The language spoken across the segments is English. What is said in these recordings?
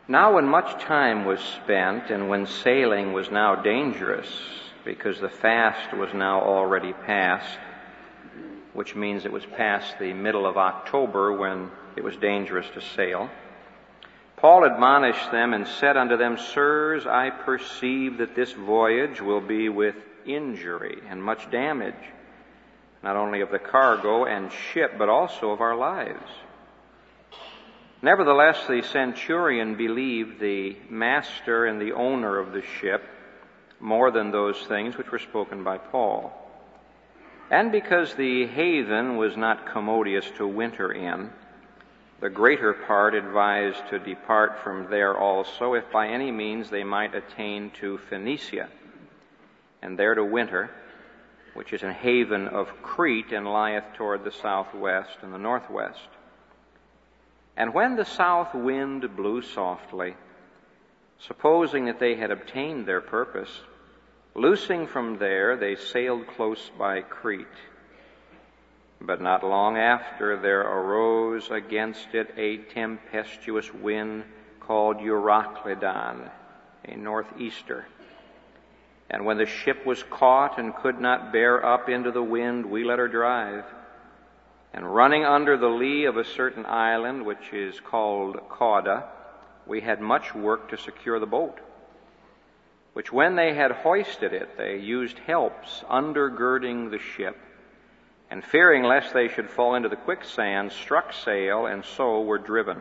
Now when much time was spent, and when sailing was now dangerous, because the fast was now already past, which means it was past the middle of October when it was dangerous to sail, Paul admonished them and said unto them, Sirs, I perceive that this voyage will be with injury and much damage, not only of the cargo and ship, but also of our lives. Nevertheless, the centurion believed the master and the owner of the ship more than those things which were spoken by Paul. And because the haven was not commodious to winter in, the greater part advised to depart from there also, if by any means they might attain to Phoenicia, and there to winter, which is a haven of Crete, and lieth toward the southwest and the northwest. And when the south wind blew softly, supposing that they had obtained their purpose, loosing from there, they sailed close by Crete. But not long after there arose against it a tempestuous wind called Euroclydon, a northeaster. And when the ship was caught and could not bear up into the wind, we let her drive. And running under the lee of a certain island, which is called Cauda, we had much work to secure the boat, which when they had hoisted it, they used helps undergirding the ship, and fearing lest they should fall into the quicksand, struck sail, and so were driven.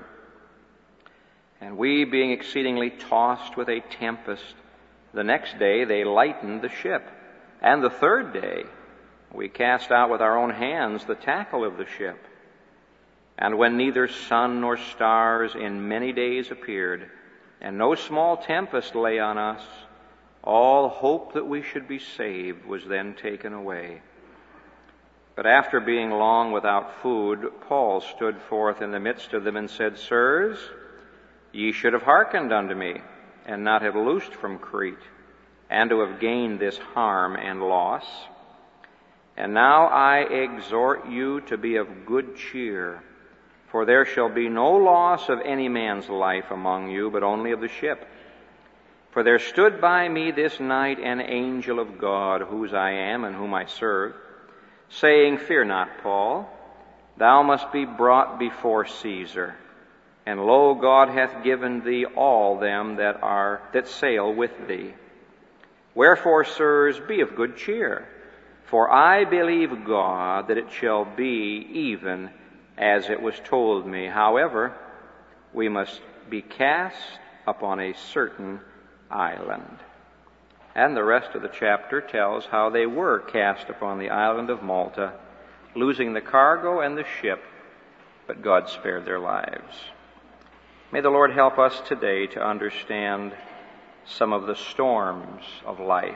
And we, being exceedingly tossed with a tempest, the next day they lightened the ship, and the third day we cast out with our own hands the tackle of the ship. And when neither sun nor stars in many days appeared, and no small tempest lay on us, all hope that we should be saved was then taken away. But after being long without food, Paul stood forth in the midst of them and said, Sirs, ye should have hearkened unto me, and not have loosed from Crete, and to have gained this harm and loss. And now I exhort you to be of good cheer, for there shall be no loss of any man's life among you, but only of the ship. For there stood by me this night an angel of God, whose I am and whom I serve, saying, Fear not, Paul, thou must be brought before Caesar. And lo, God hath given thee all them that sail with thee. Wherefore, sirs, be of good cheer. For I believe God that it shall be even as it was told me. However, we must be cast upon a certain island. And the rest of the chapter tells how they were cast upon the island of Malta, losing the cargo and the ship, but God spared their lives. May the Lord help us today to understand some of the storms of life.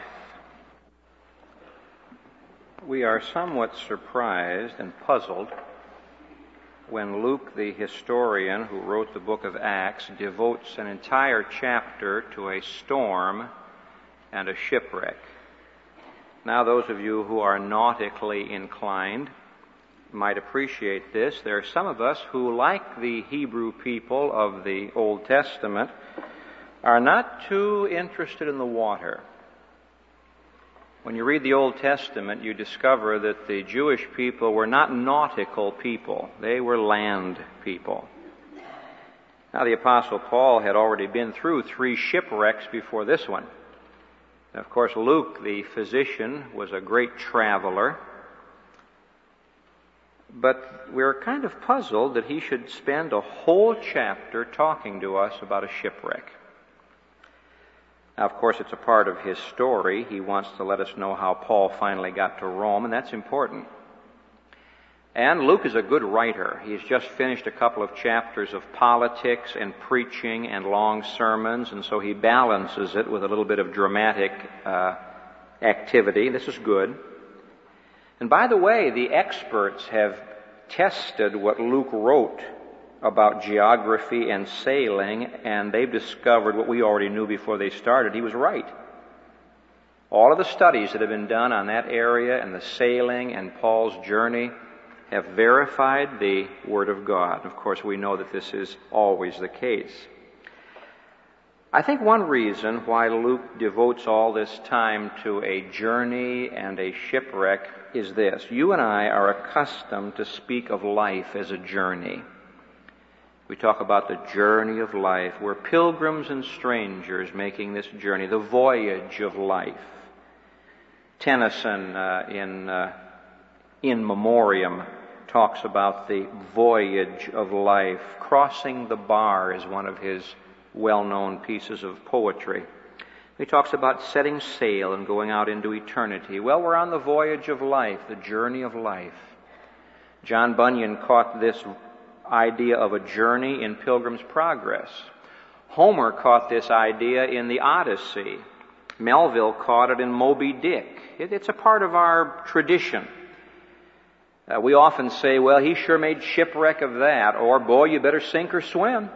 We are somewhat surprised and puzzled when Luke, the historian who wrote the book of Acts, devotes an entire chapter to a storm and a shipwreck. Now, those of you who are nautically inclined might appreciate this. There are some of us who, like the Hebrew people of the Old Testament, are not too interested in the water. When you read the Old Testament, you discover that the Jewish people were not nautical people. They were land people. Now, the Apostle Paul had already been through 3 shipwrecks before this one. And of course, Luke, the physician, was a great traveler. But we're kind of puzzled that he should spend a whole chapter talking to us about a shipwreck. Now, of course, it's a part of his story. He wants to let us know how Paul finally got to Rome, and that's important. And Luke is a good writer. He's just finished a couple of chapters of politics and preaching and long sermons, and so he balances it with a little bit of dramatic activity. This is good. And by the way, the experts have tested what Luke wrote about geography and sailing, and they've discovered what we already knew before they started. He was right. All of the studies that have been done on that area and the sailing and Paul's journey have verified the Word of God. Of course, we know that this is always the case. I think one reason why Luke devotes all this time to a journey and a shipwreck is this. You and I are accustomed to speak of life as a journey. We talk about the journey of life. We're pilgrims and strangers making this journey, the voyage of life. Tennyson in Memoriam talks about the voyage of life. Crossing the Bar is one of his well-known pieces of poetry. He talks about setting sail and going out into eternity. Well, we're on the voyage of life, the journey of life. John Bunyan caught this idea of a journey in Pilgrim's Progress. Homer caught this idea in the Odyssey. Melville caught it in Moby Dick. It's a part of our tradition. We often say, well, he sure made shipwreck of that, or, boy, you better sink or swim.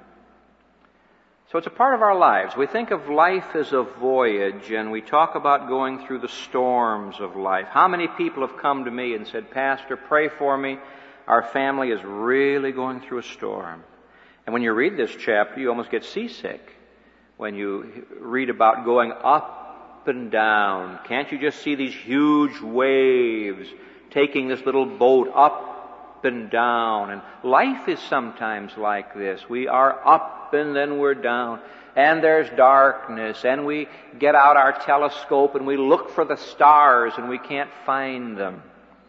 So it's a part of our lives. We think of life as a voyage, and we talk about going through the storms of life. How many people have come to me and said, Pastor, pray for me. Our family is really going through a storm. And when you read this chapter, you almost get seasick. When you read about going up and down, can't you just see these huge waves taking this little boat up and down? And life is sometimes like this. We are up and then we're down, and there's darkness, and we get out our telescope and we look for the stars and we can't find them.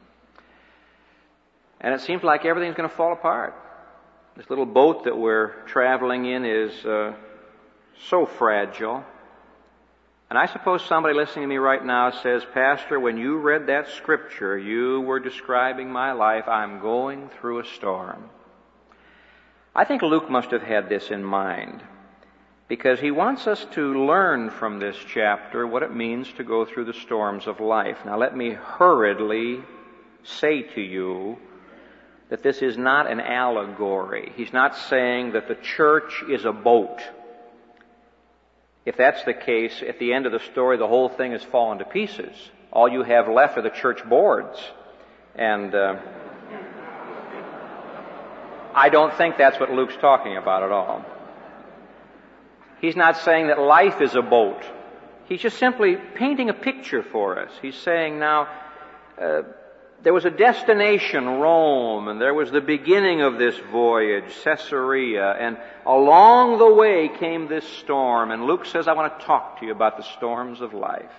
And it seems like everything's going to fall apart. This little boat that we're traveling in is so fragile. And I suppose somebody listening to me right now says, Pastor, when you read that scripture, you were describing my life. I'm going through a storm. I think Luke must have had this in mind, because he wants us to learn from this chapter what it means to go through the storms of life. Now let me hurriedly say to you that this is not an allegory. He's not saying that the church is a boat. If that's the case, at the end of the story, the whole thing has fallen to pieces. All you have left are the church boards. And I don't think that's what Luke's talking about at all. He's not saying that life is a boat. He's just simply painting a picture for us. He's saying now, there was a destination, Rome, and there was the beginning of this voyage, Caesarea, and along the way came this storm. And Luke says, I want to talk to you about the storms of life.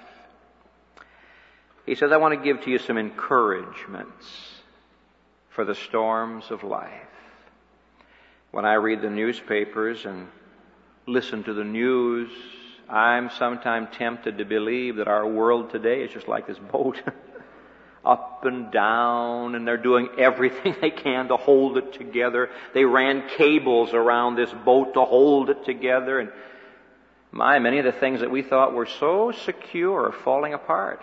He says, I want to give to you some encouragements for the storms of life. When I read the newspapers and listen to the news, I'm sometimes tempted to believe that our world today is just like this boat. Up and down, and they're doing everything they can to hold it together. They ran cables around this boat to hold it together. And many of the things that we thought were so secure are falling apart.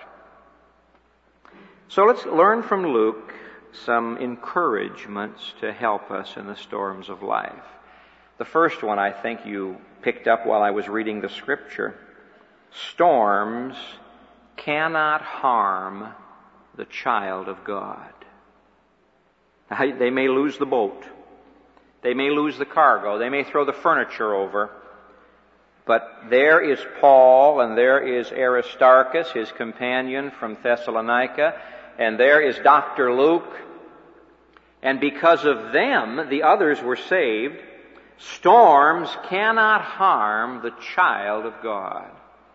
So let's learn from Luke some encouragements to help us in the storms of life. The first one I think you picked up while I was reading the scripture. Storms cannot harm the child of God. They may lose the boat. They may lose the cargo. They may throw the furniture over. But there is Paul, and there is Aristarchus, his companion from Thessalonica, and there is Dr. Luke. And because of them, the others were saved. Storms cannot harm the child of God.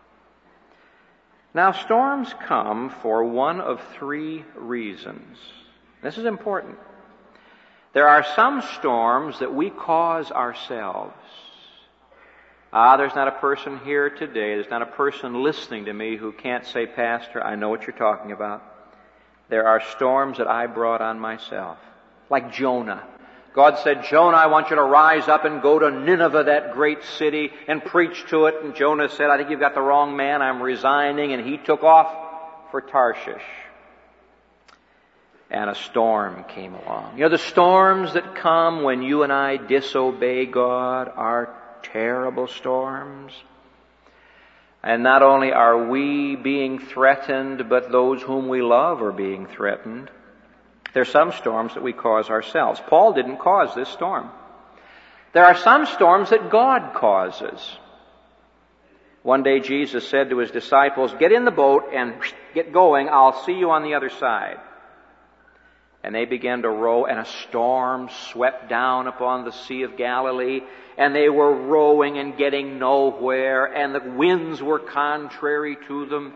Now, storms come for one of three reasons. This is important. There are some storms that we cause ourselves. There's not a person here today, there's not a person listening to me who can't say, Pastor, I know what you're talking about. There are storms that I brought on myself. Like Jonah. God said, Jonah, I want you to rise up and go to Nineveh, that great city, and preach to it. And Jonah said, I think you've got the wrong man. I'm resigning. And he took off for Tarshish. And a storm came along. You know, the storms that come when you and I disobey God are terrible storms. And not only are we being threatened, but those whom we love are being threatened. There are some storms that we cause ourselves. Paul didn't cause this storm. There are some storms that God causes. One day Jesus said to his disciples, "Get in the boat and get going. I'll see you on the other side." And they began to row, and a storm swept down upon the Sea of Galilee, and they were rowing and getting nowhere, and the winds were contrary to them.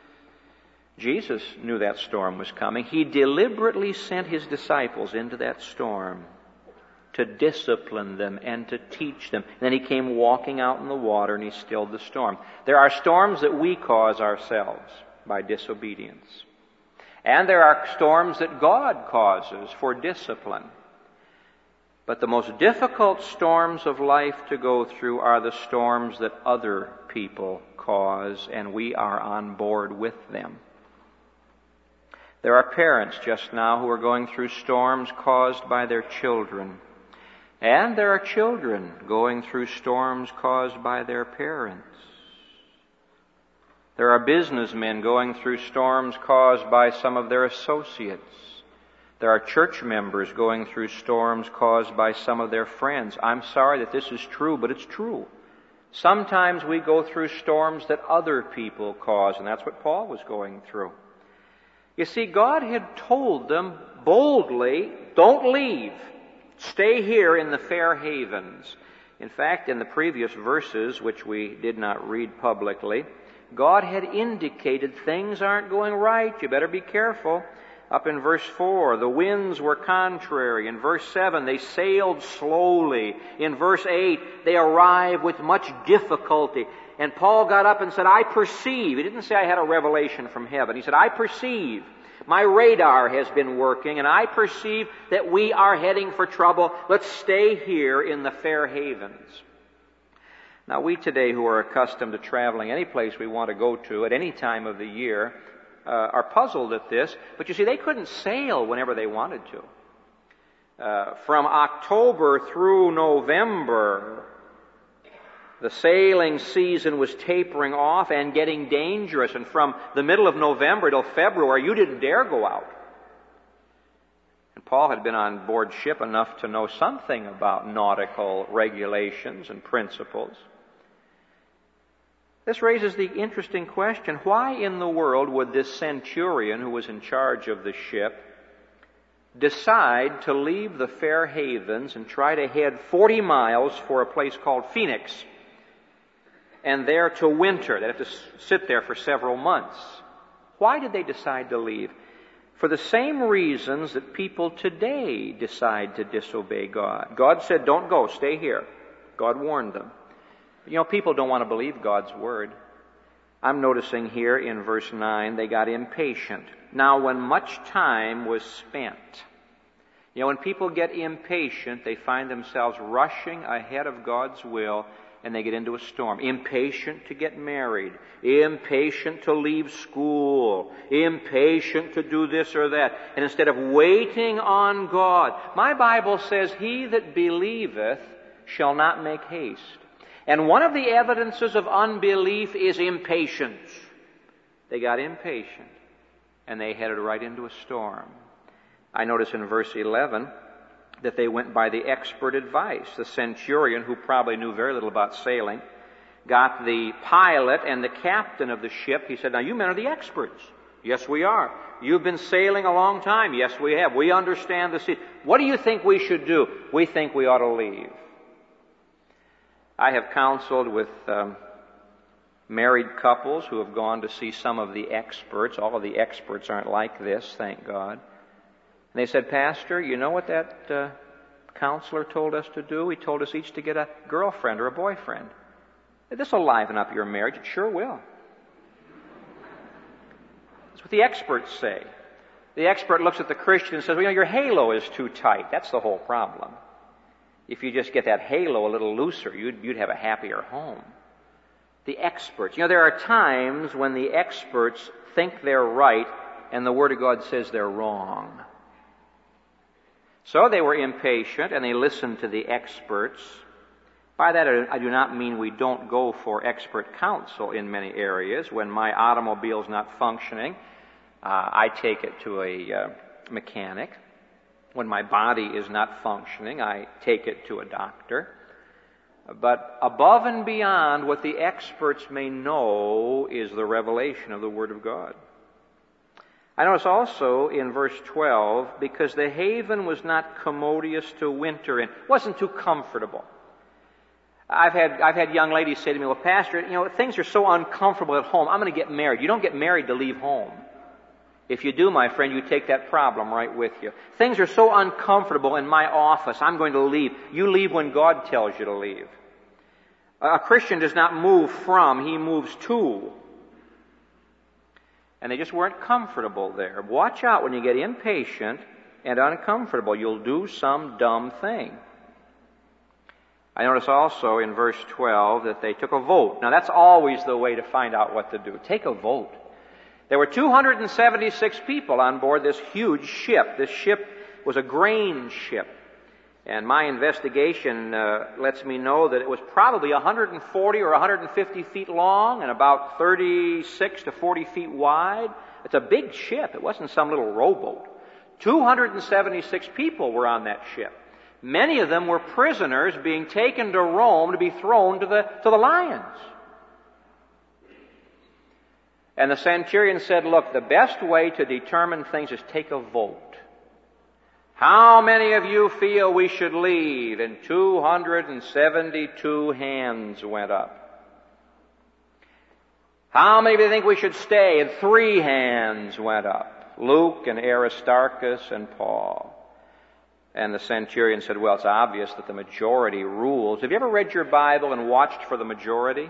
Jesus knew that storm was coming. He deliberately sent his disciples into that storm to discipline them and to teach them. And then he came walking out in the water, and he stilled the storm. There are storms that we cause ourselves by disobedience. And there are storms that God causes for discipline. But the most difficult storms of life to go through are the storms that other people cause, and we are on board with them. There are parents just now who are going through storms caused by their children. And there are children going through storms caused by their parents. There are businessmen going through storms caused by some of their associates. There are church members going through storms caused by some of their friends. I'm sorry that this is true, but it's true. Sometimes we go through storms that other people cause, and that's what Paul was going through. You see, God had told them boldly, don't leave. Stay here in the fair havens. In fact, in the previous verses, which we did not read publicly, God had indicated things aren't going right. You better be careful. Up in verse 4, the winds were contrary. In verse 7, they sailed slowly. In verse 8, they arrived with much difficulty. And Paul got up and said, I perceive. He didn't say I had a revelation from heaven. He said, I perceive. My radar has been working, and I perceive that we are heading for trouble. Let's stay here in the fair havens. Now, we today who are accustomed to traveling any place we want to go to at any time of the year are puzzled at this. But you see, they couldn't sail whenever they wanted to. From October through November, the sailing season was tapering off and getting dangerous. And from the middle of November till February, you didn't dare go out. And Paul had been on board ship enough to know something about nautical regulations and principles. This raises the interesting question, why in the world would this centurion who was in charge of the ship decide to leave the fair havens and try to head 40 miles for a place called Phoenix, and there to winter? They'd have to sit there for several months. Why did they decide to leave? For the same reasons that people today decide to disobey God. God said, don't go, stay here. God warned them. You know, people don't want to believe God's word. I'm noticing here in verse 9, they got impatient. Now, when much time was spent, you know, when people get impatient, they find themselves rushing ahead of God's will, and they get into a storm. Impatient to get married, impatient to leave school, impatient to do this or that. And instead of waiting on God, my Bible says, he that believeth shall not make haste. And one of the evidences of unbelief is impatience. They got impatient, and they headed right into a storm. I notice in verse 11 that they went by the expert advice. The centurion, who probably knew very little about sailing, got the pilot and the captain of the ship. He said, now you men are the experts. Yes, we are. You've been sailing a long time. Yes, we have. We understand the sea. What do you think we should do? We think we ought to leave. I have counseled with married couples who have gone to see some of the experts. All of the experts aren't like this, thank God. And they said, Pastor, you know what that counselor told us to do? He told us each to get a girlfriend or a boyfriend. This will liven up your marriage. It sure will. That's what the experts say. The expert looks at the Christian and says, well, you know, your halo is too tight. That's the whole problem. If you just get that halo a little looser, you'd have a happier home. The experts. You know, there are times when the experts think they're right and the Word of God says they're wrong. So they were impatient and they listened to the experts. By that I do not mean we don't go for expert counsel in many areas. When my automobile's not functioning, I take it to a mechanic. When my body is not functioning, I take it to a doctor. But above and beyond what the experts may know is the revelation of the Word of God. I notice also in verse 12, because the haven was not commodious to winter in, wasn't too comfortable. I've had young ladies say to me, well, Pastor, things are so uncomfortable at home. I'm going to get married. You don't get married to leave home. If you do, my friend, you take that problem right with you. Things are so uncomfortable in my office. I'm going to leave. You leave when God tells you to leave. A Christian does not move from, he moves to. And they just weren't comfortable there. Watch out when you get impatient and uncomfortable. You'll do some dumb thing. I notice also in verse 12 that they took a vote. Now that's always the way to find out what to do. Take a vote. There were 276 people on board this huge ship. This ship was a grain ship. And my investigation lets me know that it was probably 140 or 150 feet long and about 36 to 40 feet wide. It's a big ship. It wasn't some little rowboat. 276 people were on that ship. Many of them were prisoners being taken to Rome to be thrown to the lions. And the centurion said, look, the best way to determine things is take a vote. How many of you feel we should leave? And 272 hands went up. How many of you think we should stay? And 3 hands went up. Luke and Aristarchus and Paul. And the centurion said, well, it's obvious that the majority rules. Have you ever read your Bible and watched for the majority?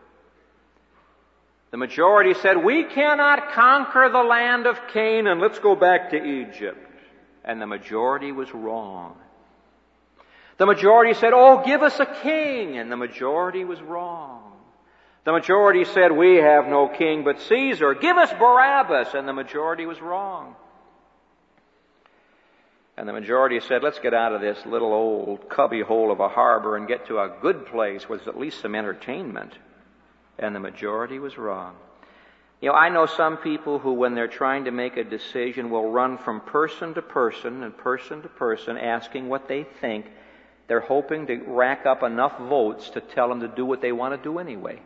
The majority said, we cannot conquer the land of Canaan. Let's go back to Egypt. And the majority was wrong. The majority said, oh, give us a king. And the majority was wrong. The majority said, we have no king but Caesar. Give us Barabbas. And the majority was wrong. And the majority said, let's get out of this little old cubbyhole of a harbor and get to a good place where there's at least some entertainment. And the majority was wrong. I know some people who, when they're trying to make a decision, will run from person to person and person to person asking what they think. They're hoping to rack up enough votes to tell them to do what they want to do anyway.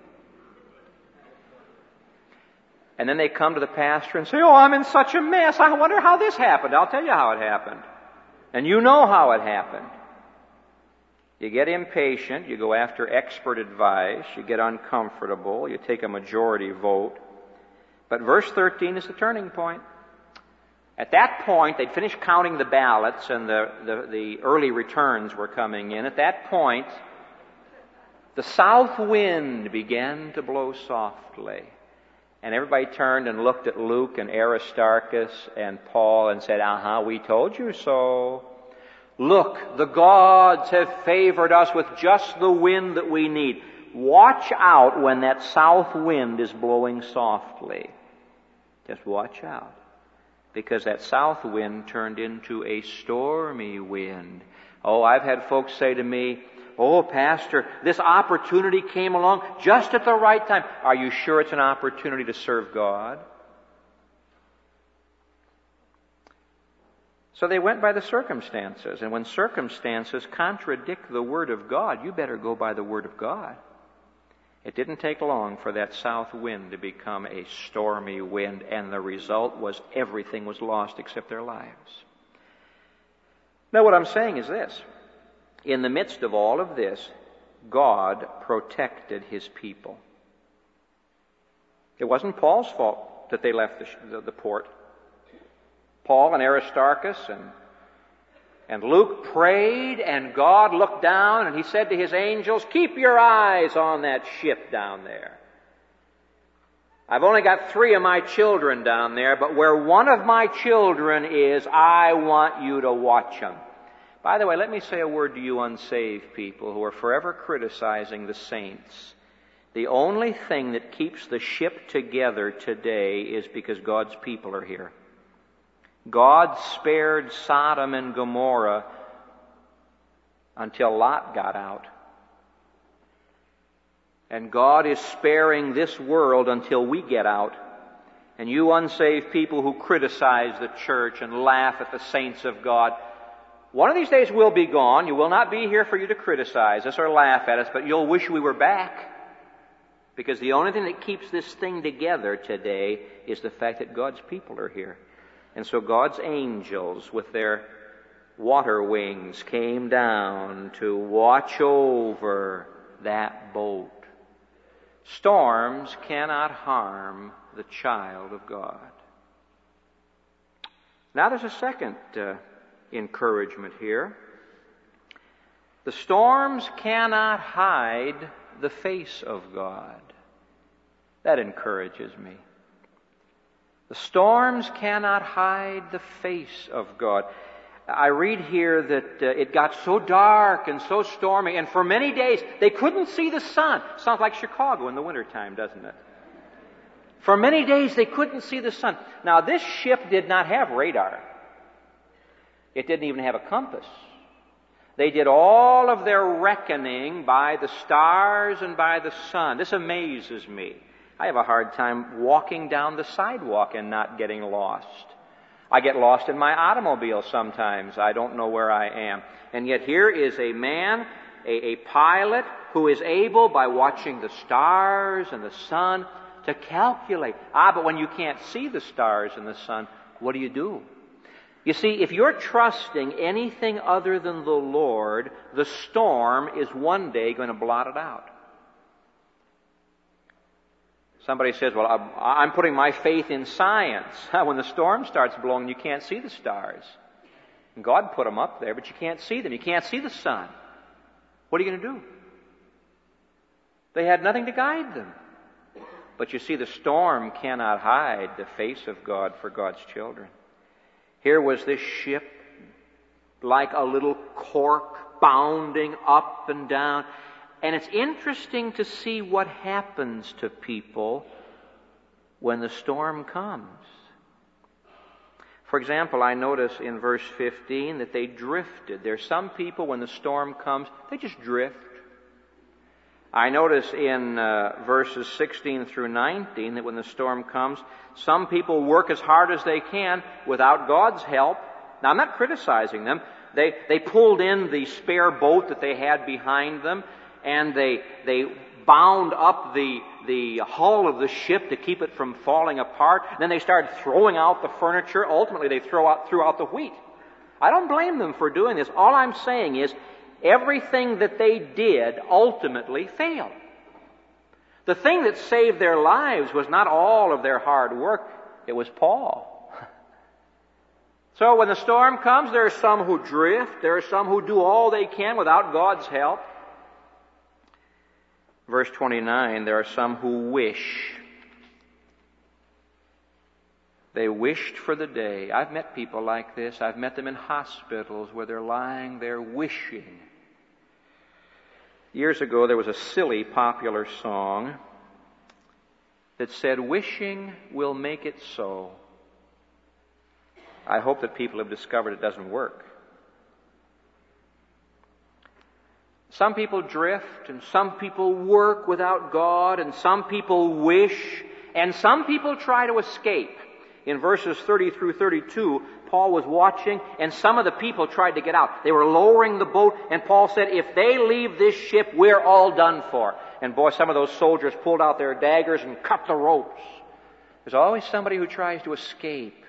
And then they come to the pastor and say, oh, I'm in such a mess. I wonder how this happened. I'll tell you how it happened. And you know how it happened. You get impatient. You go after expert advice. You get uncomfortable. You take a majority vote. But verse 13 is the turning point. At that point, they'd finished counting the ballots and the early returns were coming in. At that point, the south wind began to blow softly. And everybody turned and looked at Luke and Aristarchus and Paul and said, we told you so. Look, the gods have favored us with just the wind that we need. Watch out when that south wind is blowing softly. Just watch out. Because that south wind turned into a stormy wind. Oh, I've had folks say to me, oh, Pastor, this opportunity came along just at the right time. Are you sure it's an opportunity to serve God? So they went by the circumstances. And when circumstances contradict the Word of God, you better go by the Word of God. It didn't take long for that south wind to become a stormy wind, and the result was everything was lost except their lives. Now what I'm saying is this. In the midst of all of this, God protected His people. It wasn't Paul's fault that they left the port. Paul and Aristarchus and Luke prayed, and God looked down and He said to His angels, keep your eyes on that ship down there. I've only got 3 of my children down there, but where one of my children is, I want you to watch them. By the way, let me say a word to you unsaved people who are forever criticizing the saints. The only thing that keeps the ship together today is because God's people are here. God spared Sodom and Gomorrah until Lot got out. And God is sparing this world until we get out. And you unsaved people who criticize the church and laugh at the saints of God, One of these days we'll be gone. You will not be here for you to criticize us or laugh at us, but you'll wish we were back. Because the only thing that keeps this thing together today is the fact that God's people are here. And so God's angels with their water wings came down to watch over that boat. Storms cannot harm the child of God. Now there's a second encouragement here. The storms cannot hide the face of God. That encourages me. The storms cannot hide the face of God. I read here that it got so dark and so stormy, and for many days they couldn't see the sun. Sounds like Chicago in the wintertime, doesn't it? For many days they couldn't see the sun. Now this ship did not have radar. It didn't even have a compass. They did all of their reckoning by the stars and by the sun. This amazes me. I have a hard time walking down the sidewalk and not getting lost. I get lost in my automobile sometimes. I don't know where I am. And yet here is a man, a pilot, who is able, by watching the stars and the sun, to calculate. But when you can't see the stars and the sun, what do? You see, if you're trusting anything other than the Lord, the storm is one day going to blot it out. Somebody says, well, I'm putting my faith in science. When the storm starts blowing, you can't see the stars. And God put them up there, but you can't see them. You can't see the sun. What are you going to do? They had nothing to guide them. But you see, the storm cannot hide the face of God for God's children. Here was this ship like a little cork bounding up and down. And it's interesting to see what happens to people when the storm comes. For example, I notice in verse 15 that they drifted. There's some people, when the storm comes, they just drift. I notice in verses 16 through 19 that when the storm comes, some people work as hard as they can without God's help. Now, I'm not criticizing them. They pulled in the spare boat that they had behind them, and they bound up the hull of the ship to keep it from falling apart. Then they started throwing out the furniture. Ultimately, they threw out the wheat. I don't blame them for doing this. All I'm saying is everything that they did ultimately failed. The thing that saved their lives was not all of their hard work. It was Paul. So when the storm comes, there are some who drift. There are some who do all they can without God's help. Verse 29, there are some who wish. They wished for the day. I've met people like this. I've met them in hospitals where they're lying there wishing. Years ago, there was a silly popular song that said, "Wishing will make it so." I hope that people have discovered it doesn't work. Some people drift, and some people work without God, and some people wish, and some people try to escape. In verses 30 through 32, Paul was watching, and some of the people tried to get out. They were lowering the boat, and Paul said, if they leave this ship, we're all done for. And boy, some of those soldiers pulled out their daggers and cut the ropes. There's always somebody who tries to escape.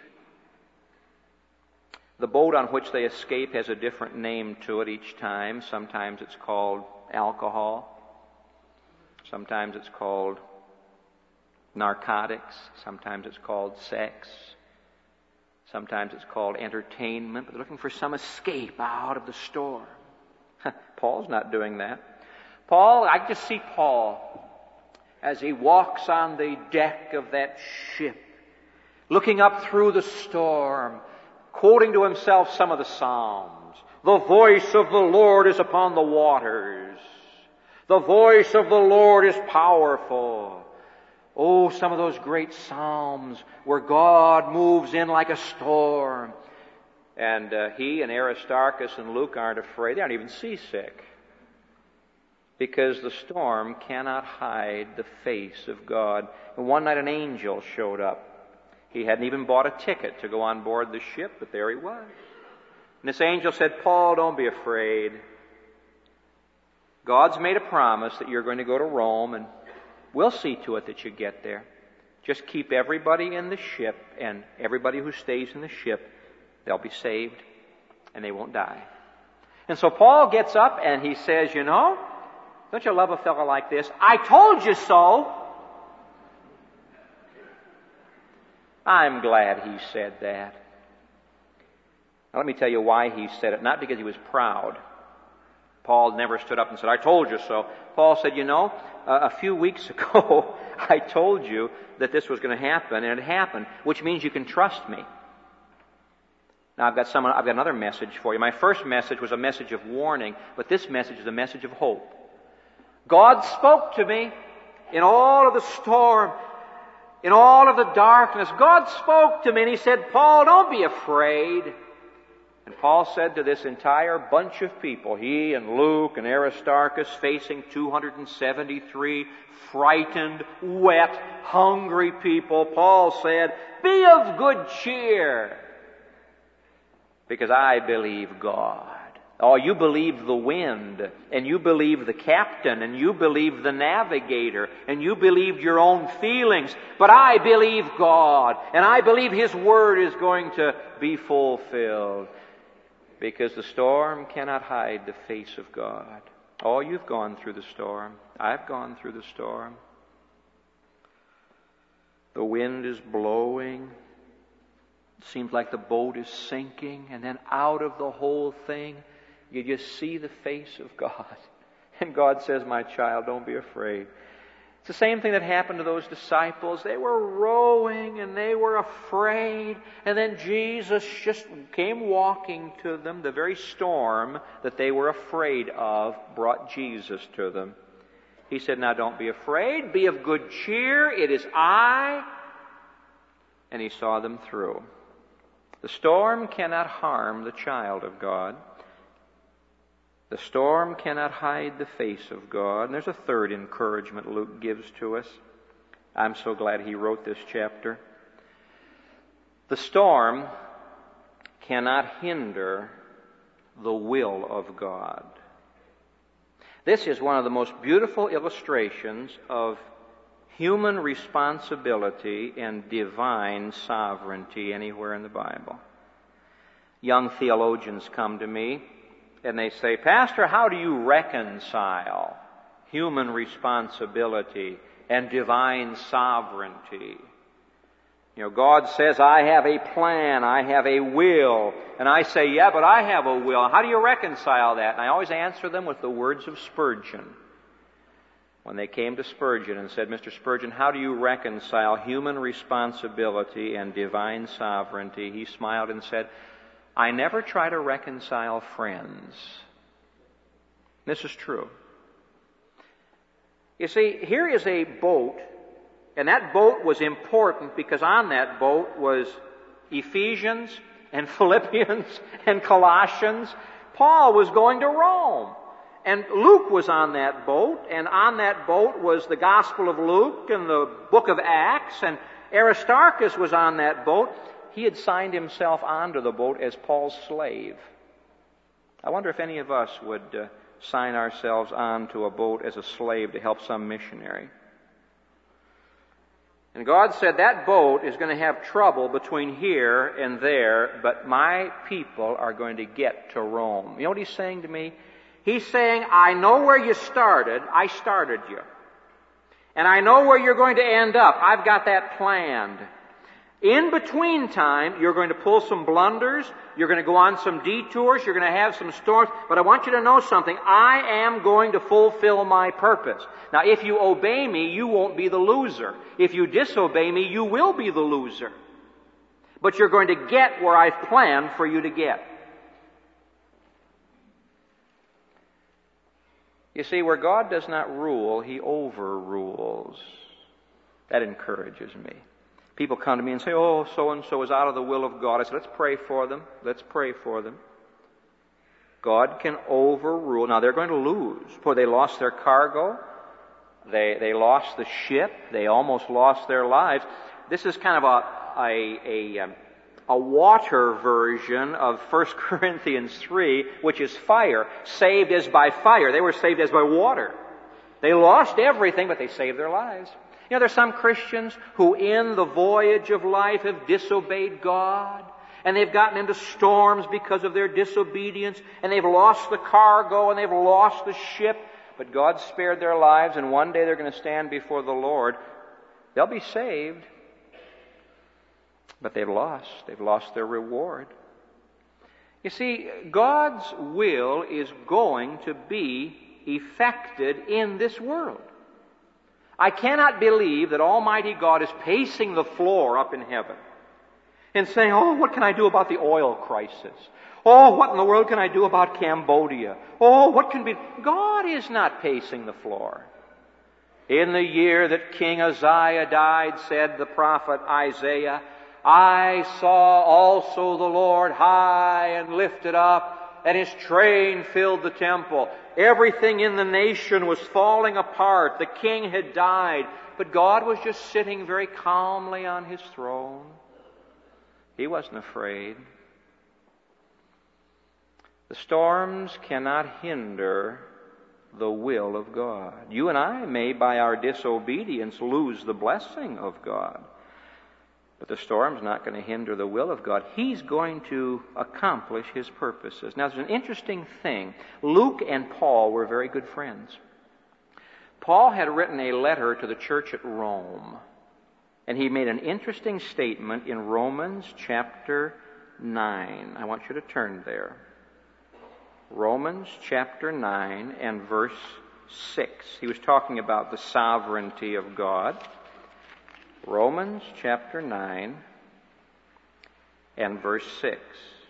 The boat on which they escape has a different name to it each time. Sometimes it's called alcohol. Sometimes it's called narcotics. Sometimes it's called sex. Sometimes it's called entertainment. But they're looking for some escape out of the storm. Paul's not doing that. I just see Paul as he walks on the deck of that ship, looking up through the storm, quoting to himself some of the Psalms. The voice of the Lord is upon the waters. The voice of the Lord is powerful. Oh, some of those great Psalms where God moves in like a storm. And he and Aristarchus and Luke aren't afraid. They aren't even seasick. Because the storm cannot hide the face of God. And one night an angel showed up. He hadn't even bought a ticket to go on board the ship, but there he was. And this angel said, Paul, don't be afraid. God's made a promise that you're going to go to Rome, and we'll see to it that you get there. Just keep everybody in the ship, and everybody who stays in the ship, they'll be saved, and they won't die. And so Paul gets up and he says, don't you love a fellow like this? I told you so. I'm glad he said that. Now let me tell you why he said it. Not because he was proud. Paul never stood up and said, I told you so. Paul said, a few weeks ago, I told you that this was going to happen, and it happened, which means you can trust me. Now I've got another message for you. My first message was a message of warning, but this message is a message of hope. God spoke to me in all of the storm, in all of the darkness. God spoke to me and He said, Paul, don't be afraid. And Paul said to this entire bunch of people, he and Luke and Aristarchus, facing 273 frightened, wet, hungry people, Paul said, be of good cheer, because I believe God. Oh, you believe the wind, and you believe the captain, and you believe the navigator, and you believe your own feelings, but I believe God, and I believe His Word is going to be fulfilled. Because the storm cannot hide the face of God. Oh, you've gone through the storm. I've gone through the storm. The wind is blowing. It seems like the boat is sinking. And then out of the whole thing, you just see the face of God. And God says, my child, don't be afraid. It's the same thing that happened to those disciples. They were rowing and they were afraid. And then Jesus just came walking to them. The very storm that they were afraid of brought Jesus to them. He said, now don't be afraid. Be of good cheer. It is I. And He saw them through. The storm cannot harm the child of God. The storm cannot hide the face of God. And there's a third encouragement Luke gives to us. I'm so glad he wrote this chapter. The storm cannot hinder the will of God. This is one of the most beautiful illustrations of human responsibility and divine sovereignty anywhere in the Bible. Young theologians come to me and they say, Pastor, how do you reconcile human responsibility and divine sovereignty? God says, I have a plan, I have a will. And I say, yeah, but I have a will. How do you reconcile that? And I always answer them with the words of Spurgeon. When they came to Spurgeon and said, Mr. Spurgeon, how do you reconcile human responsibility and divine sovereignty? He smiled and said, I never try to reconcile friends. This is true. You see, here is a boat, and that boat was important because on that boat was Ephesians and Philippians and Colossians. Paul was going to Rome. And Luke was on that boat, and on that boat was the Gospel of Luke and the book of Acts, and Aristarchus was on that boat. He had signed himself onto the boat as Paul's slave. I wonder if any of us would sign ourselves onto a boat as a slave to help some missionary. And God said, that boat is going to have trouble between here and there, but my people are going to get to Rome. You know what He's saying to me? He's saying, I know where you started. I started you. And I know where you're going to end up. I've got that planned. In between time, you're going to pull some blunders, you're going to go on some detours, you're going to have some storms, but I want you to know something. I am going to fulfill my purpose. Now, if you obey me, you won't be the loser. If you disobey me, you will be the loser. But you're going to get where I've planned for you to get. You see, where God does not rule, He overrules. That encourages me. People come to me and say, oh, so-and-so is out of the will of God. I say, let's pray for them. Let's pray for them. God can overrule. Now, they're going to lose. Boy, they lost their cargo. They lost the ship. They almost lost their lives. This is kind of a water version of 1 Corinthians 3, which is fire. Saved as by fire. They were saved as by water. They lost everything, but they saved their lives. You know, there's some Christians who in the voyage of life have disobeyed God, and they've gotten into storms because of their disobedience, and they've lost the cargo, and they've lost the ship, but God spared their lives, and one day they're going to stand before the Lord. They'll be saved, but they've lost their reward. You see, God's will is going to be effected in this world. I cannot believe that Almighty God is pacing the floor up in heaven and saying, oh, what can I do about the oil crisis? Oh, what in the world can I do about Cambodia? Oh, what can be... God is not pacing the floor. In the year that King Uzziah died, said the prophet Isaiah, I saw also the Lord high and lifted up, and His train filled the temple. Everything in the nation was falling apart. The king had died, but God was just sitting very calmly on His throne. He wasn't afraid. The storms cannot hinder the will of God. You and I may, by our disobedience, lose the blessing of God. But the storm's not going to hinder the will of God. He's going to accomplish His purposes. Now, there's an interesting thing. Luke and Paul were very good friends. Paul had written a letter to the church at Rome, and he made an interesting statement in Romans chapter 9. I want you to turn there. Romans chapter 9 and verse 6. He was talking about the sovereignty of God. Romans chapter 9 and verse 6.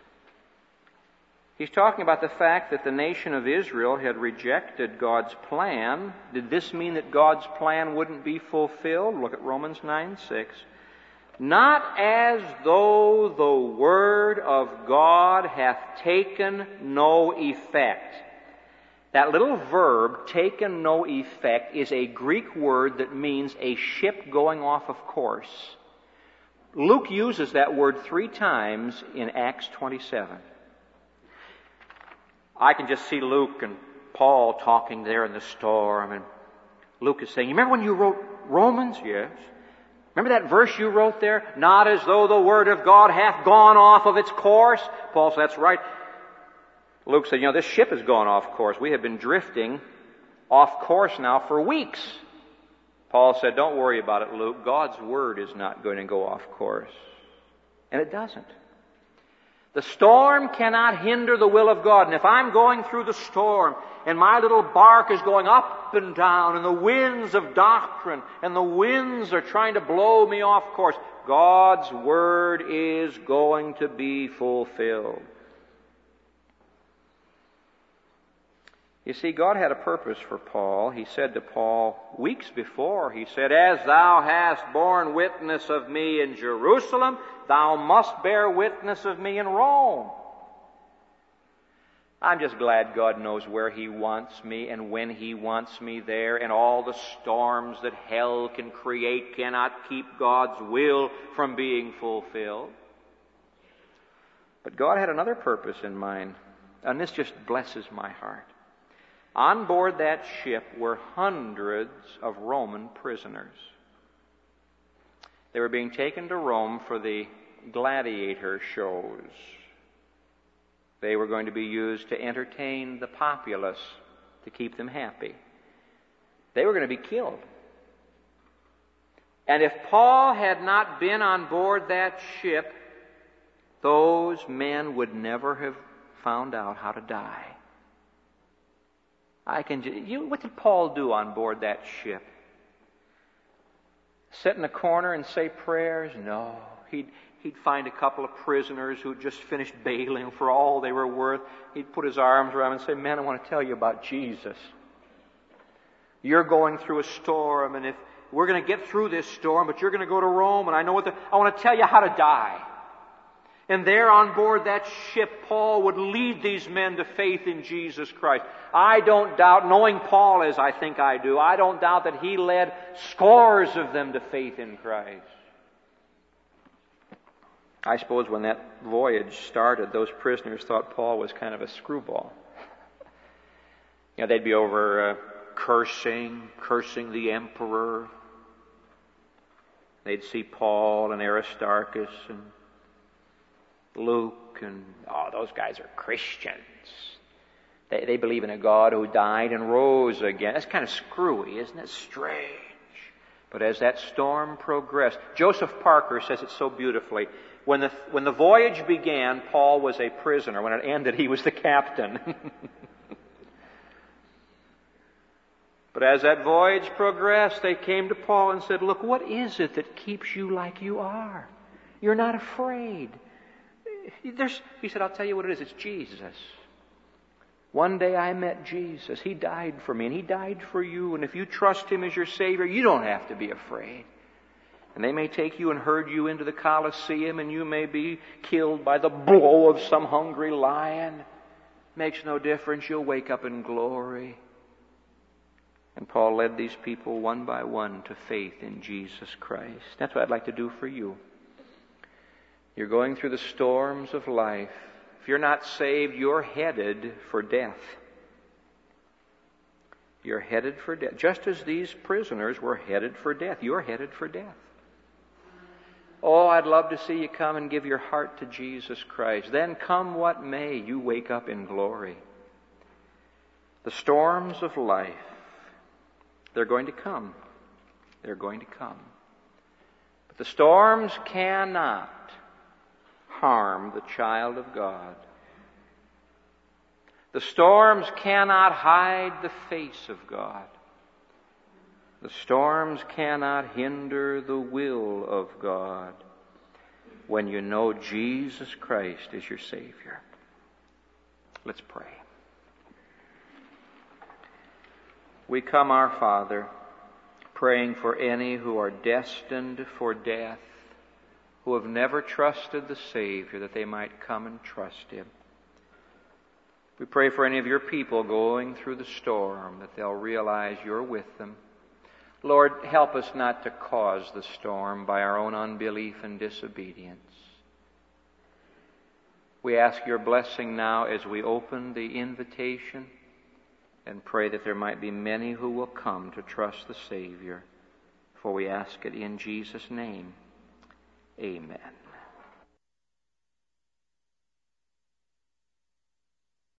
He's talking about the fact that the nation of Israel had rejected God's plan. Did this mean that God's plan wouldn't be fulfilled? Look at Romans 9:6. Not as though the word of God hath taken no effect. That little verb, taken no effect, is a Greek word that means a ship going off of course. Luke uses that word 3 times in Acts 27. I can just see Luke and Paul talking there in the storm, and Luke is saying, you remember when you wrote Romans? Yes. Remember that verse you wrote there? Not as though the word of God hath gone off of its course. Paul said, that's right. Luke said, this ship has gone off course. We have been drifting off course now for weeks. Paul said, don't worry about it, Luke. God's word is not going to go off course. And it doesn't. The storm cannot hinder the will of God. And if I'm going through the storm and my little bark is going up and down and the winds of doctrine and the winds are trying to blow me off course, God's word is going to be fulfilled. You see, God had a purpose for Paul. He said to Paul weeks before, He said, as thou hast borne witness of me in Jerusalem, thou must bear witness of me in Rome. I'm just glad God knows where He wants me and when He wants me there, and all the storms that hell can create cannot keep God's will from being fulfilled. But God had another purpose in mind, and this just blesses my heart. On board that ship were hundreds of Roman prisoners. They were being taken to Rome for the gladiator shows. They were going to be used to entertain the populace, to keep them happy. They were going to be killed. And if Paul had not been on board that ship, those men would never have found out how to die. What did Paul do on board that ship? Sit in a corner and say prayers? No. He'd find a couple of prisoners who'd just finished bailing for all they were worth. He'd put his arms around them and say, man, I want to tell you about Jesus. You're going through a storm, and if we're going to get through this storm, but you're going to go to Rome, and I want to tell you how to die. And there on board that ship, Paul would lead these men to faith in Jesus Christ. I don't doubt, knowing Paul as I think I do, I don't doubt that he led scores of them to faith in Christ. I suppose when that voyage started, those prisoners thought Paul was kind of a screwball. They'd be over cursing the emperor. They'd see Paul and Aristarchus and Luke and, those guys are Christians. They believe in a God who died and rose again. That's kind of screwy, isn't it? Strange. But as that storm progressed, Joseph Parker says it so beautifully. When the voyage began, Paul was a prisoner. When it ended, he was the captain. But as that voyage progressed, they came to Paul and said, look, what is it that keeps you like you are? You're not afraid. He said, I'll tell you what it is. It's Jesus. One day I met Jesus. He died for me, and He died for you. And if you trust Him as your Savior, you don't have to be afraid. And they may take you and herd you into the Colosseum, and you may be killed by the blow of some hungry lion. Makes no difference. You'll wake up in glory. And Paul led these people one by one to faith in Jesus Christ. That's what I'd like to do for you. You're going through the storms of life. If you're not saved, you're headed for death. You're headed for death. Just as these prisoners were headed for death, you're headed for death. Oh, I'd love to see you come and give your heart to Jesus Christ. Then come what may, you wake up in glory. The storms of life, they're going to come. They're going to come. But the storms cannot harm the child of God. The storms cannot hide the face of God. The storms cannot hinder the will of God when you know Jesus Christ is your Savior. Let's pray. We come, our Father, praying for any who are destined for death, who have never trusted the Savior, that they might come and trust Him. We pray for any of your people going through the storm, that they'll realize you're with them. Lord, help us not to cause the storm by our own unbelief and disobedience. We ask your blessing now as we open the invitation, and pray that there might be many who will come to trust the Savior. For we ask it in Jesus' name. Amen.